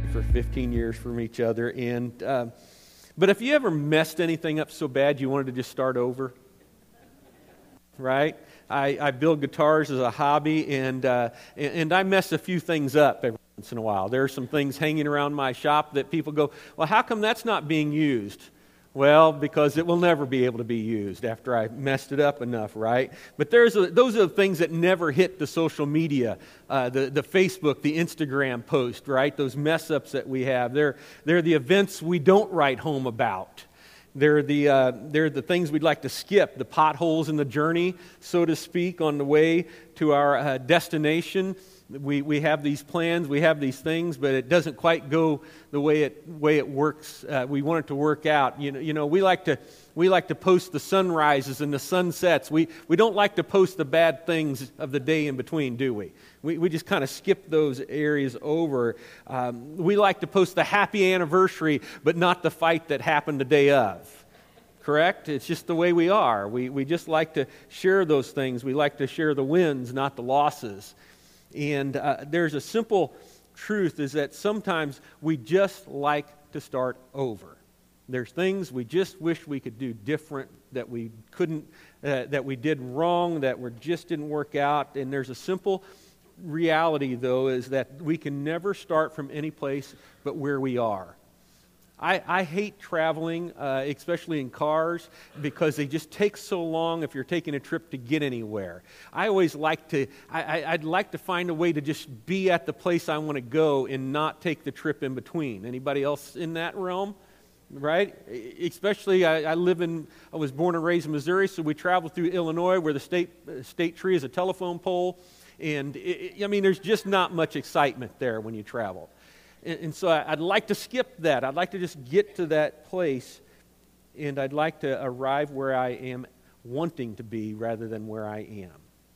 for 15 years from each other. But if you ever messed anything up so bad you wanted to just start over, right? I build guitars as a hobby, and I mess a few things up every once in a while. There are some things hanging around my shop that people go, well, how come that's not being used? Well, because it will never be able to be used after I messed it up enough, right? But those are the things that never hit the social media, the Facebook, the Instagram post, right? Those mess ups that we have. They're the events we don't write home about. They're the things we'd like to skip, the potholes in the journey, so to speak, on the way to our destination. We have these plans, we have these things, but it doesn't quite go the way it works. We want it to work out. You know, we like to post the sunrises and the sunsets. We don't like to post the bad things of the day in between, do we? We just kind of skip those areas over. We like to post the happy anniversary, but not the fight that happened the day of. Correct? It's just the way we are. We just like to share those things. We like to share the wins, not the losses. And there's a simple truth, is that sometimes we just like to start over. There's things we just wish we could do different, that we couldn't, that we did wrong, that just didn't work out. And there's a simple reality, though, is that we can never start from any place but where we are. I hate traveling, especially in cars, because they just take so long if you're taking a trip to get anywhere. I always like to, I'd like to find a way to just be at the place I want to go and not take the trip in between. Anybody else in that realm? Right? Especially, I was born and raised in Missouri, so we travel through Illinois, where the state tree is a telephone pole. And, there's just not much excitement there when you travel. And so I'd like to skip that. I'd like to just get to that place, and I'd like to arrive where I am wanting to be rather than where I am.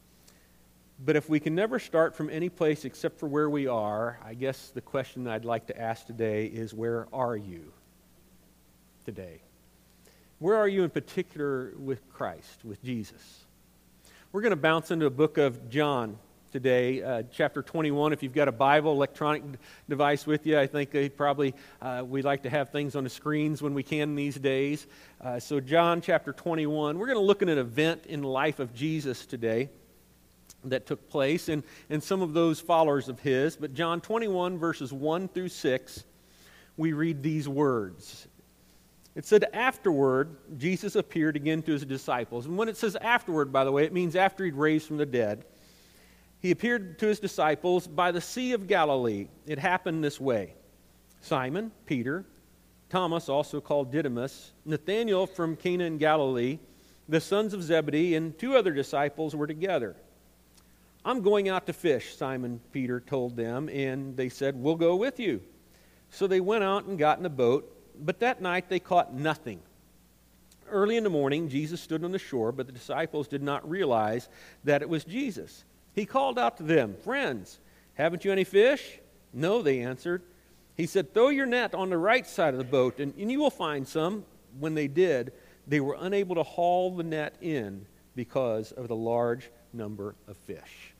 But if we can never start from any place except for where we are, I guess the question I'd like to ask today is, where are you today? Where are you in particular with Christ, with Jesus? We're going to bounce into the book of John today, chapter 21. If you've got a Bible, electronic device with you, I think we like to have things on the screens when we can these days. So John chapter 21, we're going to look at an event in the life of Jesus today that took place, and some of those followers of his. But John 21, verses 1 through 6, we read these words. It said, afterward, Jesus appeared again to his disciples. And when it says afterward, by the way, it means after he'd raised from the dead. He appeared to his disciples by the Sea of Galilee. It happened this way. Simon, Peter, Thomas, also called Didymus, Nathanael from Cana in Galilee, the sons of Zebedee, and 2 other disciples were together. I'm going out to fish, Simon Peter told them, and they said, we'll go with you. So they went out and got in a boat, but that night they caught nothing. Early in the morning, Jesus stood on the shore, but the disciples did not realize that it was Jesus. He called out to them, friends, haven't you any fish? No, they answered. He said, throw your net on the right side of the boat, and you will find some. When they did, they were unable to haul the net in because of the large number of fish.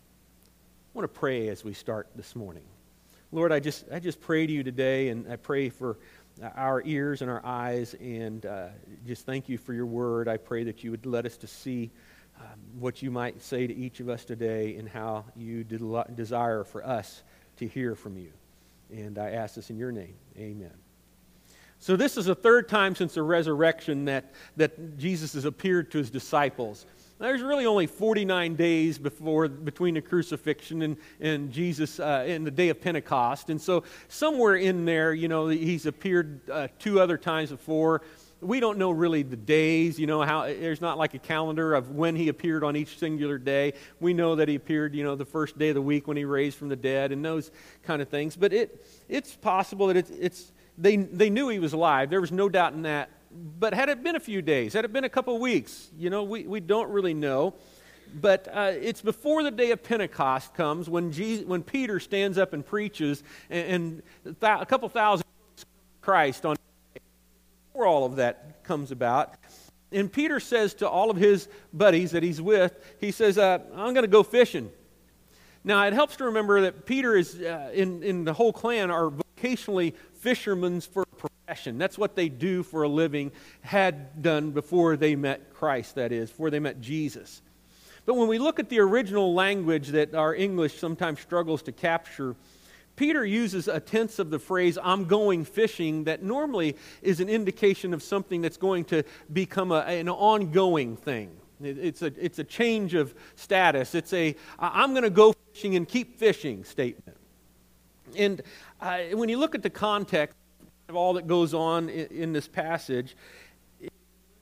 I want to pray as we start this morning. Lord, I just pray to you today, and I pray for our ears and our eyes, and just thank you for your word. I pray that you would let us to see what you might say to each of us today, and how you desire for us to hear from you. And I ask this in your name. Amen. So this is the 3rd time since the resurrection that Jesus has appeared to his disciples. There's really only 49 days between the crucifixion and Jesus in the day of Pentecost. And so somewhere in there, he's appeared 2 other times before. We don't know really the days, how there's not like a calendar of when he appeared on each singular day. We know that he appeared, the first day of the week when he raised from the dead and those kind of things. But it's possible that they knew he was alive. There was no doubt in that. But had it been a few days, had it been a couple of weeks, we don't really know. But it's before the day of Pentecost comes when Peter stands up and preaches, and a couple thousand Christ on before all of that comes about. And Peter says to all of his buddies that he's with, he says, I'm going to go fishing. Now, it helps to remember that Peter is, in the whole clan, are occasionally fishermen for a profession. That's what they do for a living, had done before they met Christ, that is, before they met Jesus. But when we look at the original language that our English sometimes struggles to capture, Peter uses a tense of the phrase, I'm going fishing, that normally is an indication of something that's going to become an ongoing thing. It's a change of status. It's I'm going to go fishing and keep fishing statement. And when you look at the context of all that goes on in this passage, it's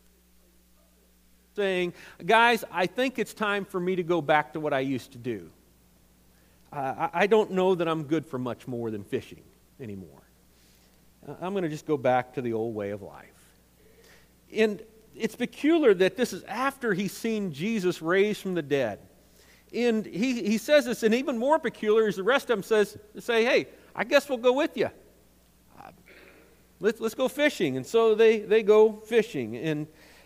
saying, guys, I think it's time for me to go back to what I used to do. I don't know that I'm good for much more than fishing anymore. I'm going to just go back to the old way of life. And it's peculiar that this is after he's seen Jesus raised from the dead. And he says this, and even more peculiar is the rest of them say, hey, I guess we'll go with you. Let's go fishing. And so they go fishing. And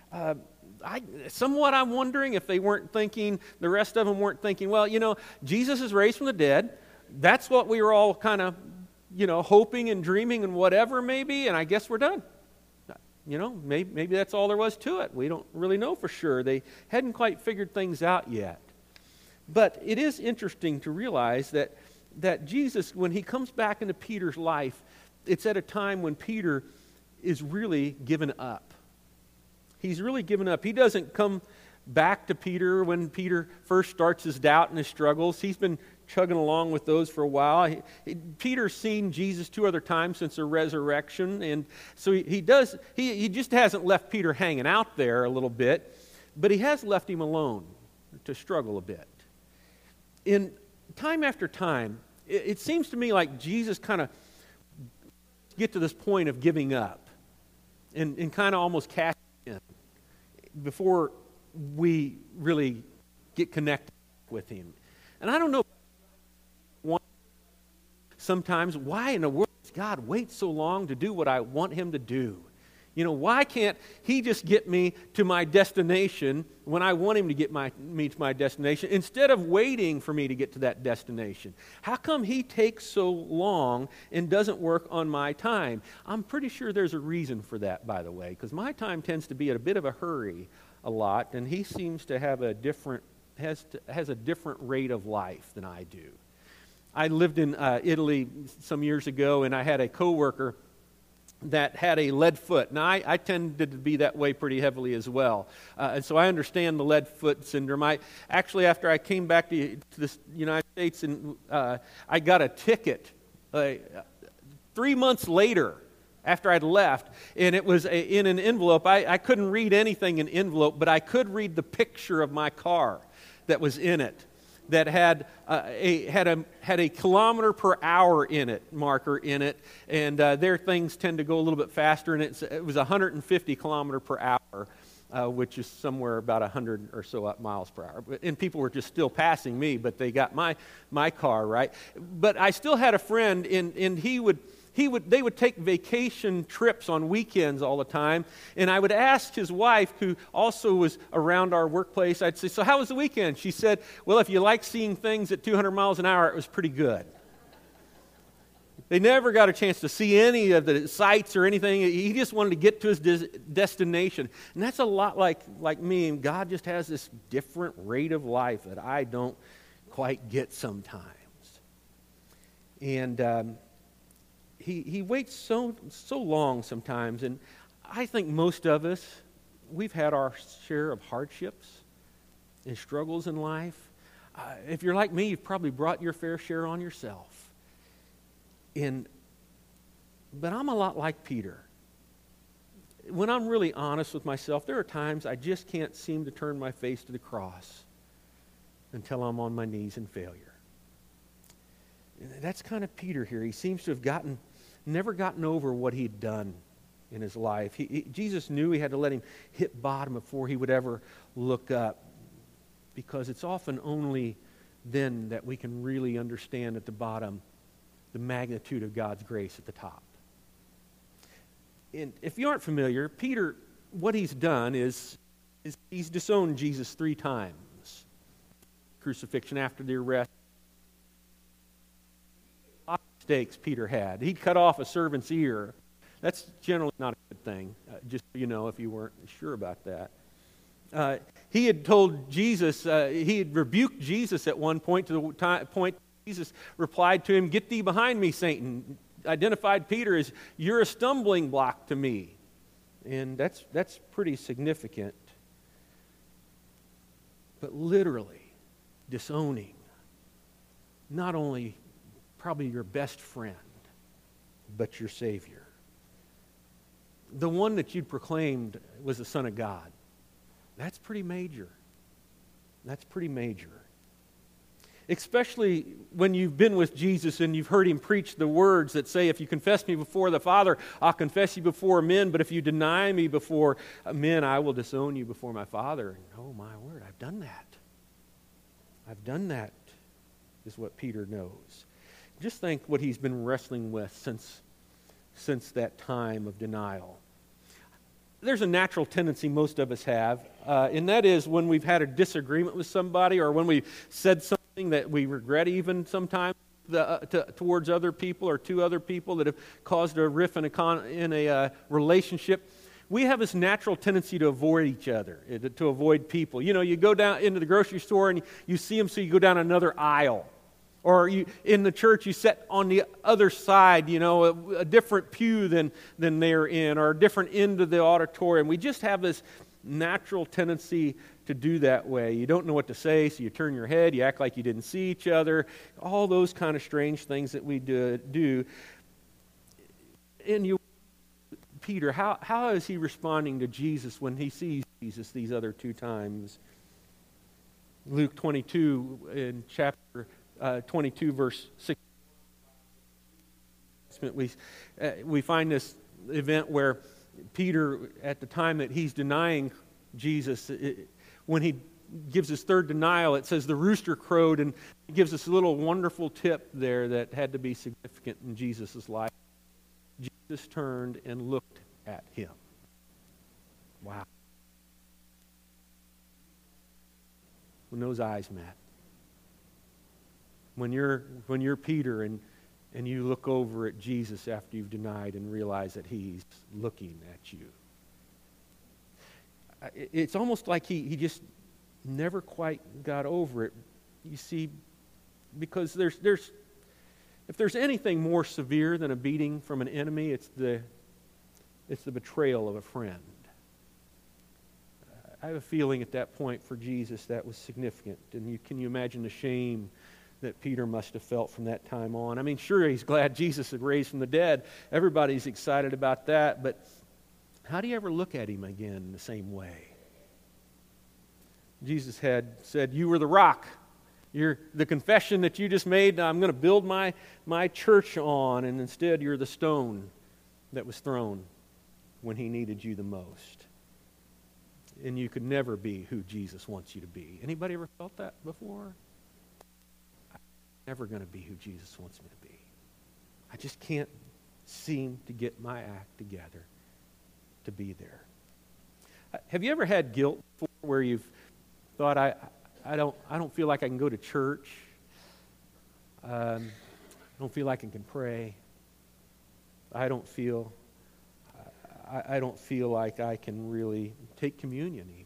I'm wondering if they weren't thinking, the rest of them weren't thinking, well, Jesus is raised from the dead. That's what we were all kind of, hoping and dreaming and whatever maybe, and I guess we're done. Maybe that's all there was to it. We don't really know for sure. They hadn't quite figured things out yet. But it is interesting to realize that Jesus, when he comes back into Peter's life, it's at a time when Peter is really given up. He's really given up. He doesn't come back to Peter when Peter first starts his doubt and his struggles. He's been chugging along with those for a while. Peter's seen Jesus 2 other times since the resurrection, and so he just hasn't left Peter hanging out there a little bit, but he has left him alone to struggle a bit. In time after time, it seems to me like Jesus kind of get to this point of giving up and kind of almost cashing in before we really get connected with him. And I don't know sometimes why in the world does God wait so long to do what I want him to do? Why can't he just get me to my destination when I want him to get me to my destination instead of waiting for me to get to that destination? How come he takes so long and doesn't work on my time? I'm pretty sure there's a reason for that, by the way, because my time tends to be at a bit of a hurry a lot, and he seems to have has a different rate of life than I do. I lived in Italy some years ago, and I had a coworker that had a lead foot. Now, I tended to be that way pretty heavily as well. And so I understand the lead foot syndrome. Actually, after I came back to the United States, and I got a ticket 3 months later after I'd left, and it was in an envelope. I couldn't read anything in envelope, but I could read the picture of my car that was in it, that had a kilometer per hour in it, marker in it, and their things tend to go a little bit faster, and it was 150 kilometer per hour, which is somewhere about 100 or so miles per hour. And people were just still passing me, but they got my car, right? But I still had a friend, and they would take vacation trips on weekends all the time, and I would ask his wife, who also was around our workplace, I'd say, so how was the weekend? She said, well, if you like seeing things at 200 miles an hour, it was pretty good. They never got a chance to see any of the sights or anything. He just wanted to get to his destination. And that's a lot like me, and God just has this different rate of life that I don't quite get sometimes. And He waits so long sometimes, and I think most of us, we've had our share of hardships and struggles in life. If you're like me, you've probably brought your fair share on yourself. But I'm a lot like Peter. When I'm really honest with myself, there are times I just can't seem to turn my face to the cross until I'm on my knees in failure. That's kind of Peter here. He seems to have never gotten over what he'd done in his life. Jesus knew he had to let him hit bottom before he would ever look up, because it's often only then that we can really understand at the bottom the magnitude of God's grace at the top. And if you aren't familiar, Peter, what he's done is he's disowned Jesus 3 times. Crucifixion, after the arrest. lot of mistakes Peter had. He'd cut off a servant's ear. That's generally not a good thing, just so you know if you weren't sure about that. He had told Jesus, he had rebuked Jesus at one point, to the point Jesus replied to him, "Get thee behind me, Satan." Identified Peter as, "You're a stumbling block to me." And that's pretty significant. But literally disowning not only probably your best friend, but your Savior. The one that you'd proclaimed was the Son of God. That's pretty major. That's pretty major. Especially when you've been with Jesus and you've heard Him preach the words that say, "If you confess me before the Father, I'll confess you before men. But if you deny me before men, I will disown you before my Father." And, oh my word, I've done that. I've done that, is what Peter knows. Just think what he's been wrestling with since that time of denial. There's a natural tendency most of us have, and that is when we've had a disagreement with somebody, or when we've said something that we regret even sometimes towards other people or to other people that have caused a rift in a relationship. We have this natural tendency to avoid each other, to avoid people. You know, you go down into the grocery store and you see them, so you go down another aisle. Or in the church, you sit on the other side, you know, a different pew than they're in, or a different end of the auditorium. We just have this natural tendency to do that way. You don't know what to say, so you turn your head, you act like you didn't see each other, all those kind of strange things that we do. And Peter, how is he responding to Jesus when he sees Jesus these other two times? Luke 22 in chapter 22, verse 6. We find this event where Peter, at the time that he's denying Jesus, when he gives his third denial, it says the rooster crowed, and it gives us a little wonderful tip there that had to be significant in Jesus' life. Jesus turned and looked at him. Wow. When those eyes met. When you're Peter and you look over at Jesus after you've denied and realize that He's looking at you. It's almost like he just never quite got over it. You see, because if there's anything more severe than a beating from an enemy, it's the betrayal of a friend. I have a feeling at that point for Jesus that was significant. And can you imagine the shame that Peter must have felt from that time on? I mean, sure, he's glad Jesus had raised from the dead. Everybody's excited about that. But how do you ever look at him again in the same way? Jesus had said, "You were the rock. You're the confession that you just made. I'm going to build my church on." And instead, you're the stone that was thrown when He needed you the most. And you could never be who Jesus wants you to be. Anybody ever felt that before? I'm never going to be who Jesus wants me to be. I just can't seem to get my act together to be there. Have you ever had guilt before where you've thought, I don't feel like I can go to church. I don't feel like I can pray. I don't feel like I can really take communion even.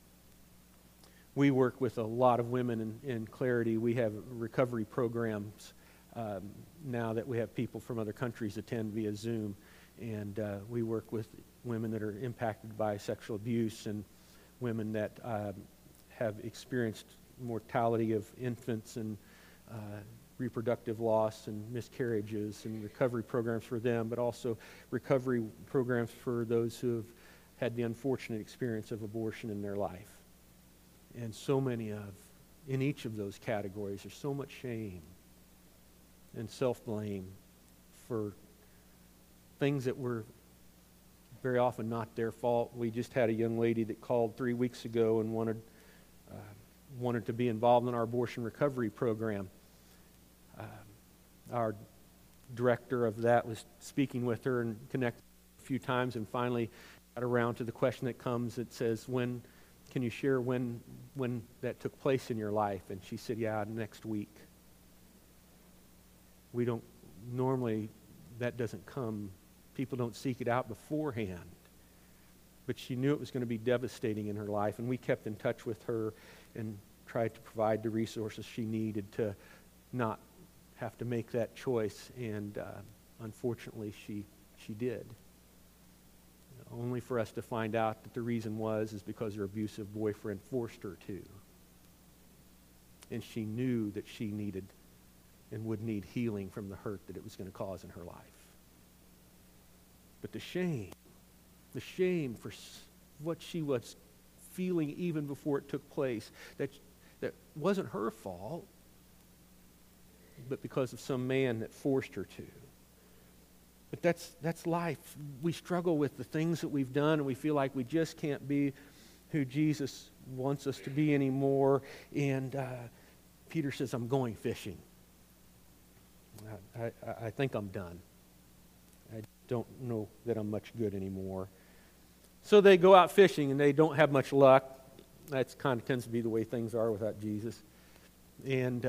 We work with a lot of women in Clarity. We have recovery programs now that we have people from other countries attend via Zoom. And we work with women that are impacted by sexual abuse and women that have experienced mortality of infants and reproductive loss and miscarriages, and recovery programs for them, but also recovery programs for those who have had the unfortunate experience of abortion in their life. And so many in each of those categories, there's so much shame and self-blame for things that were very often not their fault. We just had a young lady that called 3 weeks ago and wanted to be involved in our abortion recovery program. Our director of that was speaking with her and connected a few times, and finally got around to the question that comes that says, "When can you share when that took place in your life?" And she said, "Yeah, next week." We don't normally that doesn't come. People don't seek it out beforehand. But she knew it was going to be devastating in her life, and we kept in touch with her and tried to provide the resources she needed to not have to make that choice, and unfortunately she did. Only for us to find out that the reason is because her abusive boyfriend forced her to. And she knew that she needed and would need healing from the hurt that it was going to cause in her life. But the shame for what she was feeling even before it took place, that wasn't her fault, but because of some man that forced her to. But that's life. We struggle with the things that we've done, and we feel like we just can't be who Jesus wants us to be anymore. And Peter says, I'm going fishing. I think I'm done. I don't know that I'm much good anymore. So they go out fishing, and they don't have much luck. That kind of tends to be the way things are without Jesus. And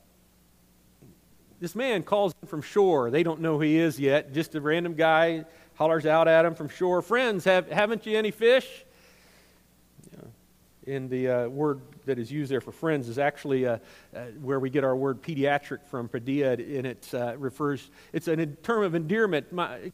this man calls him from shore. They don't know who he is yet. Just a random guy hollers out at him from shore, "Friends, haven't you any fish?" And the word that is used there for friends is actually where we get our word pediatric from, pedia, and it's a term of endearment.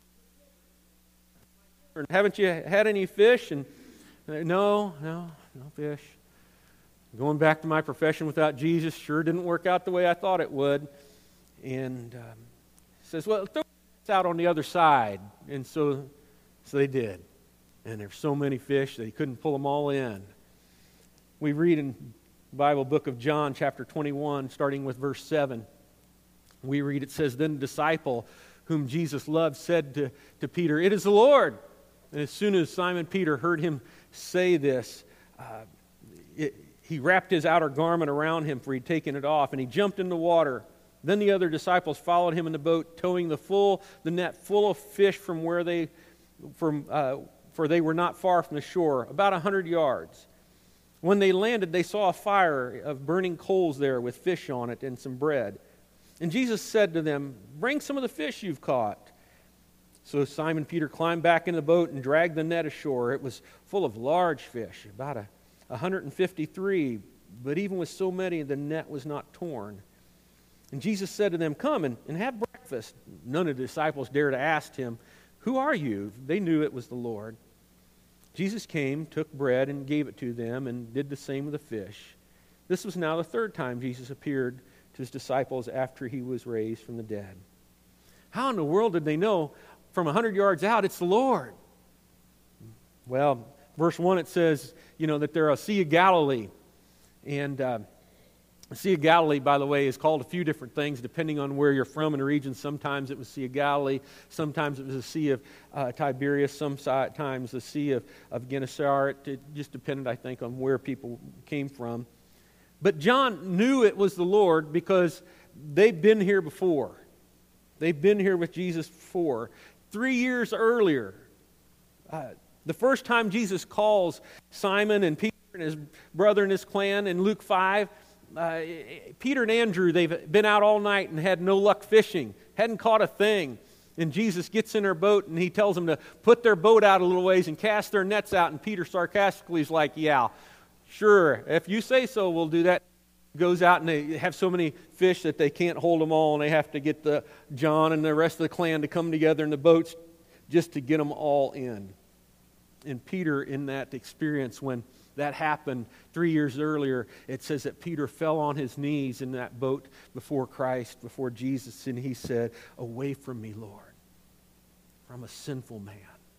Haven't you had any fish? And no fish. Going back to my profession without Jesus sure didn't work out the way I thought it would. And says, well, throw it out on the other side. And so they did. And there's so many fish that he couldn't pull them all in. We read in the Bible book of John, chapter 21, starting with verse 7. We read, it says, Then the disciple whom Jesus loved said to Peter, "It is the Lord." And as soon as Simon Peter heard him say this, he wrapped his outer garment around him, for he'd taken it off, and he jumped in the water. Then the other disciples followed him in the boat, towing the net full of fish for they were not far from the shore, about 100 yards. When they landed, they saw a fire of burning coals there with fish on it and some bread. And Jesus said to them, "Bring some of the fish you've caught." So Simon Peter climbed back in the boat and dragged the net ashore. It was full of large fish, about 153, but even with so many, the net was not torn. And Jesus said to them, "Come and have breakfast." None of the disciples dared to ask him, "Who are you?" They knew it was the Lord. Jesus came, took bread, and gave it to them, and did the same with the fish. This was now the third time Jesus appeared to his disciples after he was raised from the dead. How in the world did they know from 100 yards out it's the Lord? Well, verse 1 it says, that they're a Sea of Galilee. And the Sea of Galilee, by the way, is called a few different things depending on where you're from in a region. Sometimes it was Sea of Galilee. Sometimes it was the Sea of Tiberias. Sometimes the Sea of Gennesaret. It just depended, I think, on where people came from. But John knew it was the Lord because they've been here before. They've been here with Jesus before. 3 years earlier, the first time Jesus calls Simon and Peter and his brother and his clan in Luke 5, Peter and Andrew, they've been out all night and had no luck fishing, hadn't caught a thing. And Jesus gets in their boat and he tells them to put their boat out a little ways and cast their nets out. And Peter sarcastically is like, "Yeah, sure, if you say so, we'll do that." Goes out and they have so many fish that they can't hold them all, and they have to get John and the rest of the clan to come together in the boats just to get them all in. And Peter, in that experience, when that happened 3 years earlier, it says that Peter fell on his knees in that boat before Christ, before Jesus, and he said, "Away from me, Lord, for I'm a sinful man."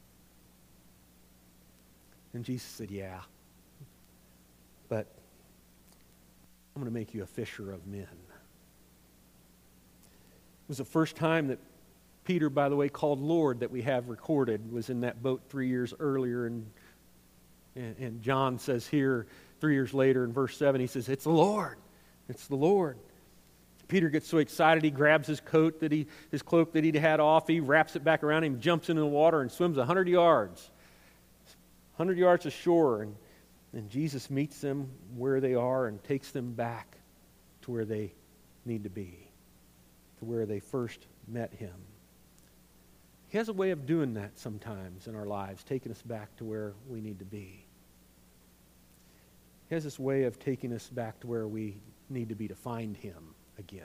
And Jesus said, "Yeah, but I'm going to make you a fisher of men." It was the first time that Peter, by the way, called Lord that we have recorded, was in that boat 3 years earlier. And John says here, 3 years later in verse 7, he says, "It's the Lord. It's the Lord." Peter gets so excited, he grabs his cloak that he'd had off, he wraps it back around him, jumps into the water and swims 100 yards. 100 yards ashore, and Jesus meets them where they are and takes them back to where they need to be. to where they first met him. He has a way of doing that sometimes in our lives, taking us back to where we need to be. He has this way of taking us back to where we need to be to find him again.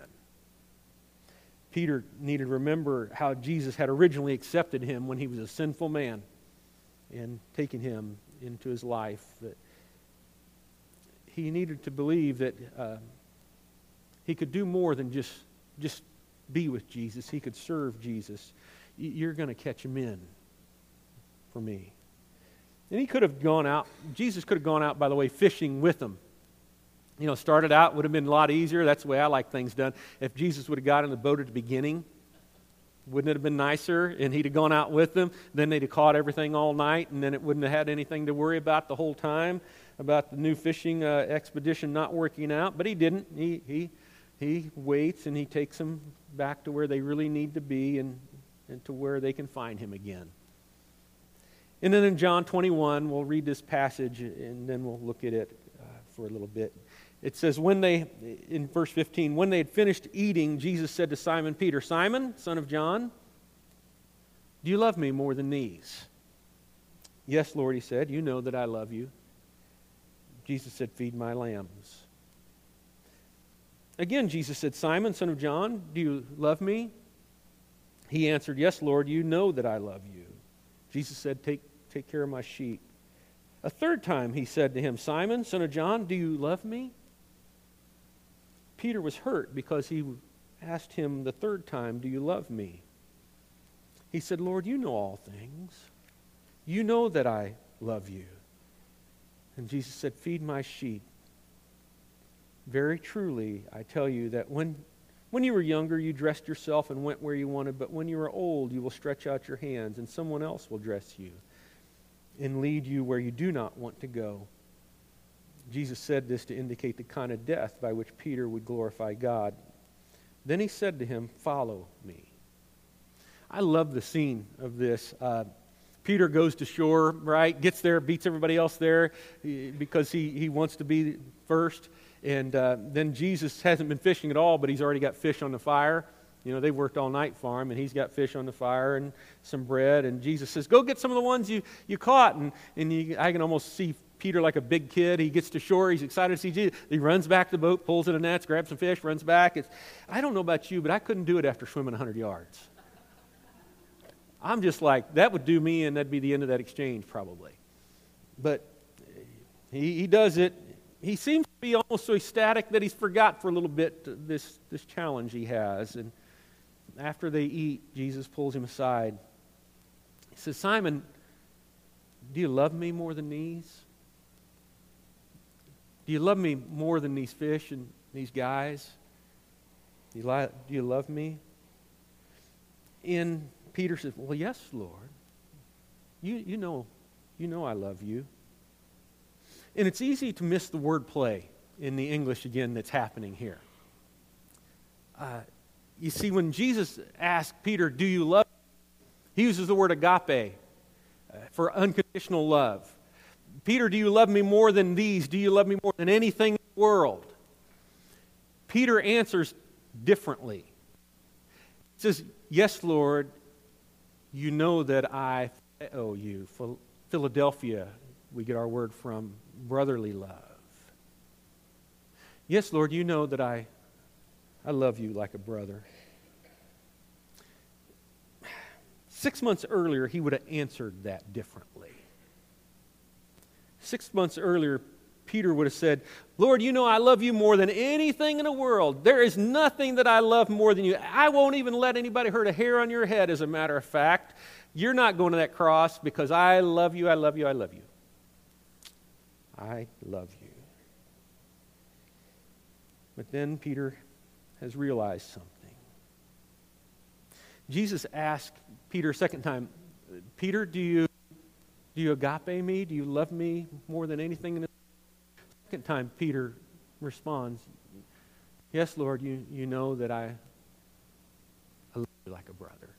Peter needed to remember how Jesus had originally accepted him when he was a sinful man and taken him into his life. That he needed to believe that he could do more than just be with Jesus. He could serve Jesus. You're going to catch him in for me. And he could have gone out, Jesus could have gone out, by the way, fishing with them. You know, started out, would have been a lot easier. That's the way I like things done. If Jesus would have got in the boat at the beginning, wouldn't it have been nicer? And he'd have gone out with them. Then they'd have caught everything all night, and then it wouldn't have had anything to worry about the whole time, about the new fishing expedition not working out. But he didn't. He waits, and he takes them back to where they really need to be and to where they can find him again. And then in John 21, we'll read this passage, and then we'll look at it for a little bit. It says, in verse 15, when they had finished eating, Jesus said to Simon Peter, Simon, son of John, do you love me more than these? Yes, Lord, he said, you know that I love you. Jesus said, feed my lambs. Again, Jesus said, Simon, son of John, do you love me? He answered, yes, Lord, you know that I love you. Jesus said, take care of my sheep. A third time he said to him, Simon, son of John, do you love me? Peter was hurt because he asked him the third time, do you love me? He said, Lord, you know all things. You know that I love you. And Jesus said, feed my sheep. Very truly, I tell you that when you were younger, you dressed yourself and went where you wanted, but when you are old, you will stretch out your hands, and someone else will dress you and lead you where you do not want to go. Jesus said this to indicate the kind of death by which Peter would glorify God. Then he said to him, follow me. I love the scene of this. Peter goes to shore, right, gets there, beats everybody else there because he wants to be first. And then Jesus hasn't been fishing at all, but he's already got fish on the fire. You know, they worked all night for him, and he's got fish on the fire and some bread. And Jesus says, go get some of the ones you caught. I can almost see Peter like a big kid. He gets to shore. He's excited to see Jesus. He runs back to the boat, pulls in the nets, grabs some fish, runs back. I don't know about you, but I couldn't do it after swimming 100 yards. I'm just like, that would do me, and that'd be the end of that exchange probably. But he does it. He seems to be almost so ecstatic that he's forgot for a little bit this challenge he has. And after they eat, Jesus pulls him aside. He says, Simon, do you love me more than these? Do you love me more than these fish and these guys? Do you love me? And Peter says, well, yes, Lord. You know I love you. And it's easy to miss the word play in the English again that's happening here. You see, when Jesus asked Peter, do you love me? He uses the word agape for unconditional love. Peter, do you love me more than these? Do you love me more than anything in the world? Peter answers differently. He says, yes, Lord, you know that I owe you. Philadelphia, we get our word from brotherly love. Yes, Lord, you know that I love you like a brother. 6 months earlier, he would have answered that differently. 6 months earlier, Peter would have said, Lord, you know I love you more than anything in the world. There is nothing that I love more than you. I won't even let anybody hurt a hair on your head, as a matter of fact. You're not going to that cross because I love you, I love you, I love you. I love you. But then Peter has realized something. Jesus asked Peter a second time, Peter, do you agape me? Do you love me more than anything in this? Second time Peter responds, yes, Lord, you know that I love you like a brother.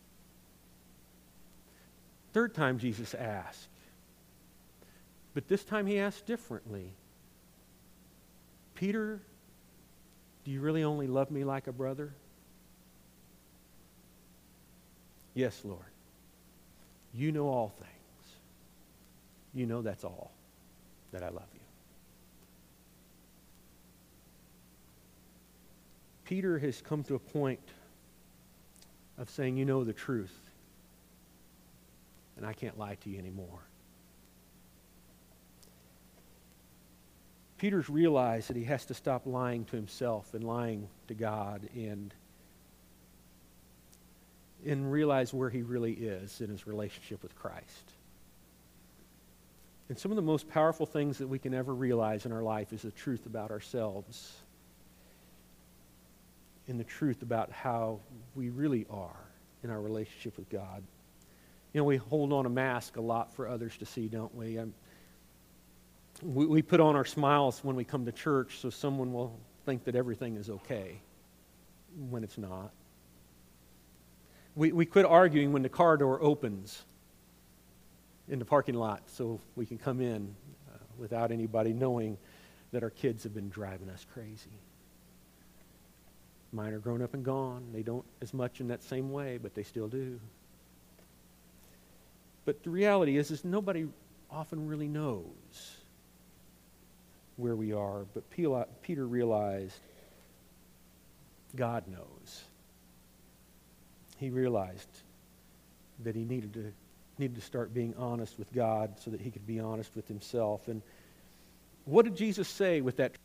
Third time Jesus asked, but this time he asked differently. Peter, do you really only love me like a brother? Yes, Lord. You know all things. You know that's all, that I love you. Peter has come to a point of saying, you know the truth, and I can't lie to you anymore. Peter's realized that he has to stop lying to himself and lying to God and realize where he really is in his relationship with Christ. And some of the most powerful things that we can ever realize in our life is the truth about ourselves and the truth about how we really are in our relationship with God. You know, we hold on a mask a lot for others to see, don't we? We put on our smiles when we come to church so someone will think that everything is okay when it's not. We quit arguing when the car door opens in the parking lot so we can come in without anybody knowing that our kids have been driving us crazy. Mine are grown up and gone. They don't as much in that same way, but they still do. But the reality is nobody often really knows where we are. But Peter realized God knows. He realized that he needed to start being honest with God so that he could be honest with himself. And what did Jesus say with that?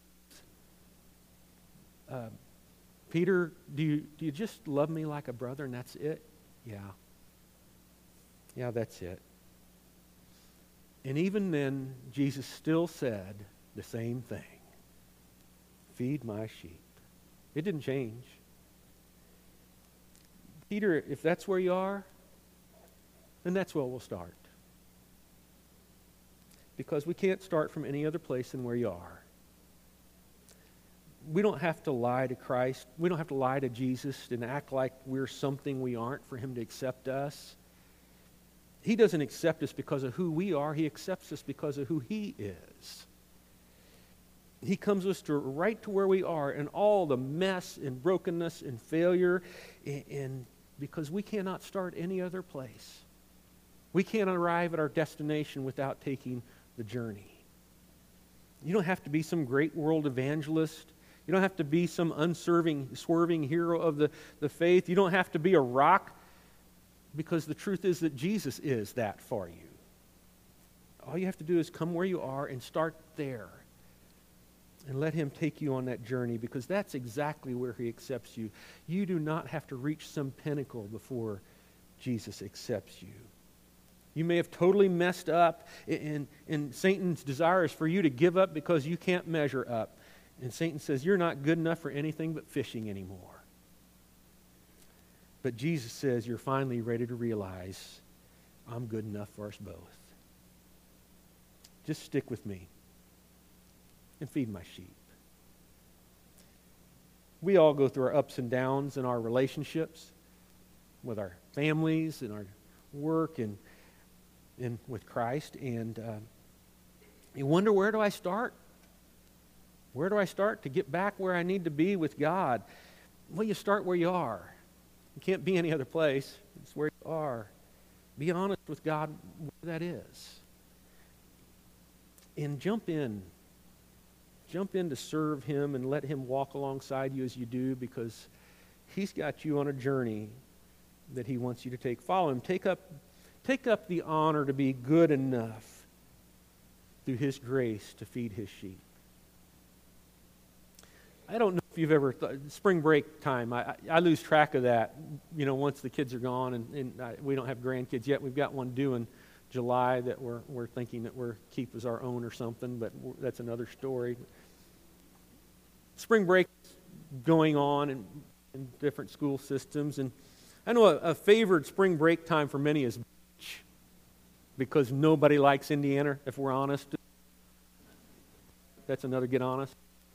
Peter, do you just love me like a brother and that's it? Yeah. Yeah, that's it. And even then, Jesus still said the same thing. Feed my sheep. It didn't change. Peter, if that's where you are, then that's where we'll start. Because we can't start from any other place than where you are. We don't have to lie to Christ. We don't have to lie to Jesus and act like we're something we aren't for him to accept us. He doesn't accept us because of who we are. He accepts us because of who he is. He comes us right to where we are in all the mess and brokenness and failure, and because we cannot start any other place. We can't arrive at our destination without taking the journey. You don't have to be some great world evangelist. You don't have to be some swerving hero of the faith. You don't have to be a rock, because the truth is that Jesus is that for you. All you have to do is come where you are and start there. And let him take you on that journey, because that's exactly where he accepts you. You do not have to reach some pinnacle before Jesus accepts you. You may have totally messed up, and Satan's desire is for you to give up because you can't measure up. And Satan says, you're not good enough for anything but fishing anymore. But Jesus says, you're finally ready to realize, I'm good enough for us both. Just stick with me and feed my sheep. We all go through our ups and downs in our relationships with our families and our work and with Christ. And you wonder, where do I start? Where do I start to get back where I need to be with God? Well, you start where you are. You can't be any other place. It's where you are. Be honest with God where that is. And jump in. Jump in to serve him and let him walk alongside you as you do, because he's got you on a journey that he wants you to take. Follow him. Take up the honor to be good enough through his grace to feed his sheep. I don't know if you've ever spring break time. I lose track of that, once the kids are gone, and we don't have grandkids yet. We've got one due in July that we're thinking that we're keep as our own or something, but that's another story. Spring break going on in different school systems, and I know a favored spring break time for many is beach, because nobody likes Indiana, if we're honest. That's another get honest.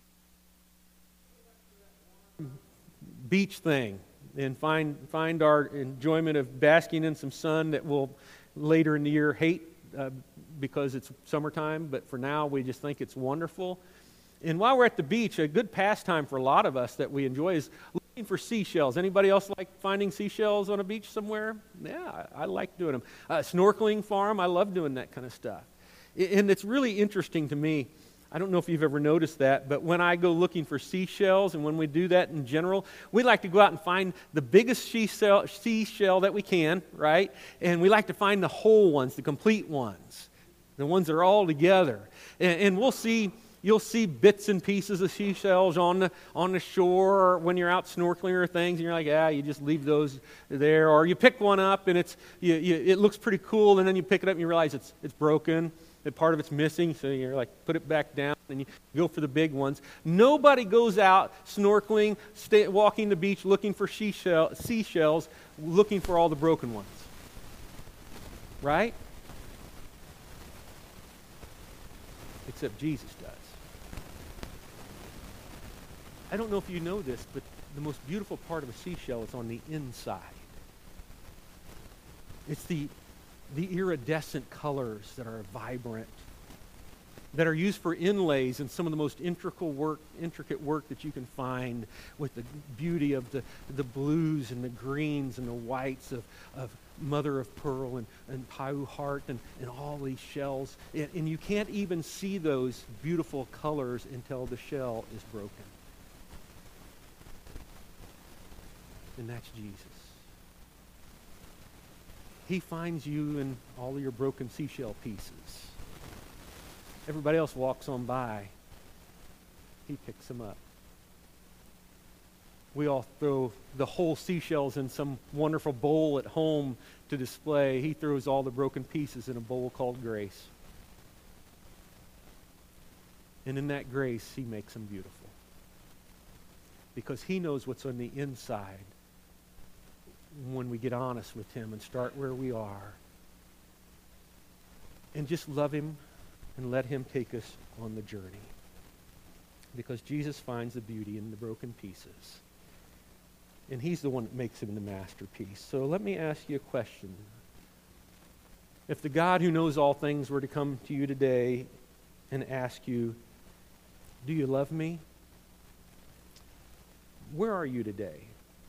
Beach thing, and find our enjoyment of basking in some sun that we'll later in the year hate because it's summertime, but for now we just think it's wonderful. And while we're at the beach, a good pastime for a lot of us that we enjoy is looking for seashells. Anybody else like finding seashells on a beach somewhere? Yeah, I like doing them. Snorkeling farm, I love doing that kind of stuff. And it's really interesting to me. I don't know if you've ever noticed that, but when I go looking for seashells, and when we do that in general, we like to go out and find the biggest seashell that we can, right? And we like to find the whole ones, the complete ones, the ones that are all together. And you'll see bits and pieces of seashells on the shore when you're out snorkeling or things, and you're like, you just leave those there. Or you pick one up, and it looks pretty cool, and then you pick it up and you realize it's broken. That part of it's missing, so you're like, put it back down, and you go for the big ones. Nobody goes out snorkeling, walking the beach, looking for seashells, looking for all the broken ones. Right? Except Jesus does. I don't know if you know this, but the most beautiful part of a seashell is on the inside. It's the iridescent colors that are vibrant, that are used for inlays and some of the most intricate work that you can find, with the beauty of the blues and the greens and the whites of mother of pearl and Pau heart and all these shells. And you can't even see those beautiful colors until the shell is broken. And that's Jesus. He finds you in all of your broken seashell pieces. Everybody else walks on by. He picks them up. We all throw the whole seashells in some wonderful bowl at home to display. He throws all the broken pieces in a bowl called grace. And in that grace, he makes them beautiful. Because he knows what's on the inside when we get honest with him and start where we are. And just love him and let him take us on the journey. Because Jesus finds the beauty in the broken pieces. And he's the one that makes him the masterpiece. So let me ask you a question. If the God who knows all things were to come to you today and ask you, do you love me? Where are you today?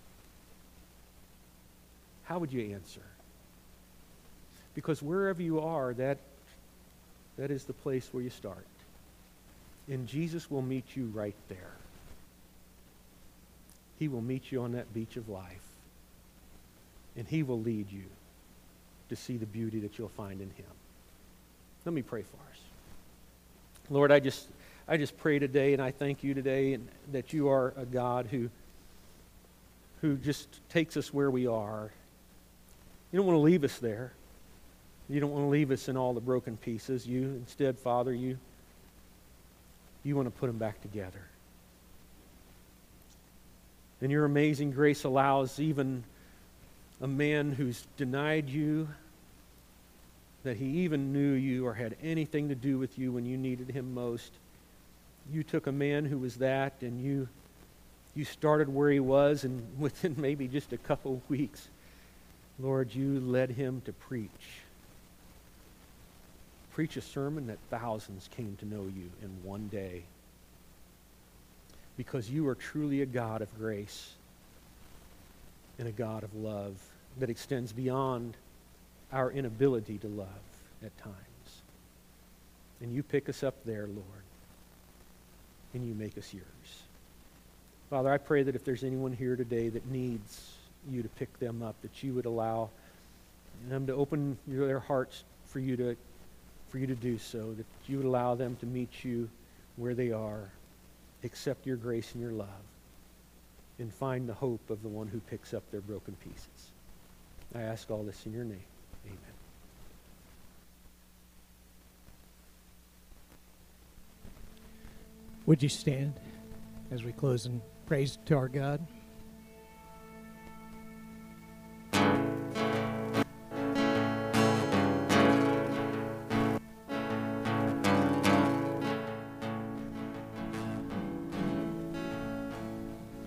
How would you answer? Because wherever you are, that is the place where you start. And Jesus will meet you right there. He will meet you on that beach of life. And he will lead you to see the beauty that you'll find in him. Let me pray for us. Lord, I just pray today, and I thank you today that you are a God who just takes us where we are. You don't want to leave us there. You don't want to leave us in all the broken pieces. You, instead, Father, you want to put them back together. And your amazing grace allows even a man who's denied you, that he even knew you or had anything to do with you when you needed him most. You took a man who was that, and you started where he was, and within maybe just a couple of weeks, Lord, you led him to preach a sermon that thousands came to know you in one day. Because you are truly a God of grace and a God of love that extends beyond our inability to love at times. And you pick us up there, Lord, and you make us yours. Father, I pray that if there's anyone here today that needs you to pick them up, that you would allow them to open their hearts for you to do so, that you would allow them to meet you where they are, accept your grace and your love, and find the hope of the one who picks up their broken pieces. I ask all this in your name. Amen. Would you stand as we close in praise to our God?